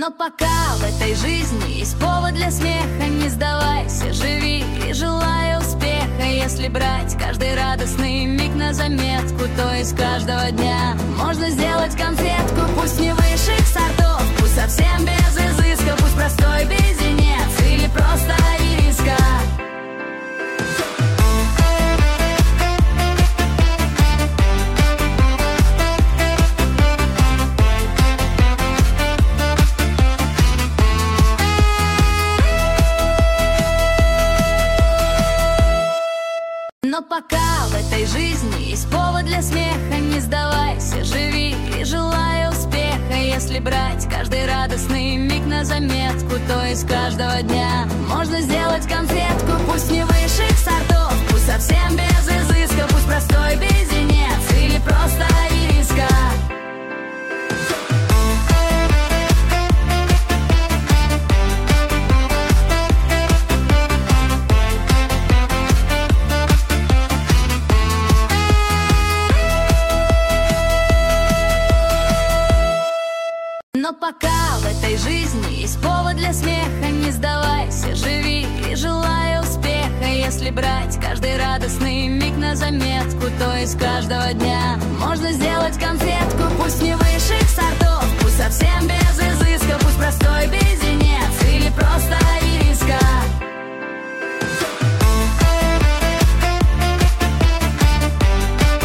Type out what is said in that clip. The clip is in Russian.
Но пока в этой жизни есть повод для смеха, не сдавайся, живи и желай успеха. Если брать каждый радостный миг на заметку, то из каждого дня можно сделать конфетку. Пусть не высших сортов, пусть совсем без изыска, пусть простой безденец или просто ириска. Но пока в этой жизни есть повод для смеха, не сдавайся, живи и желай успеха. Если брать каждый радостный миг на заметку, то из каждого дня можно сделать конфетку. Пусть не высших сортов, пусть совсем без изыска, пусть простой безденец или просто ириска. Но пока в этой жизни есть повод для смеха, не сдавайся, живи и желай успеха. Если брать каждый радостный миг на заметку, то из каждого дня можно сделать конфетку. Пусть не высших сортов,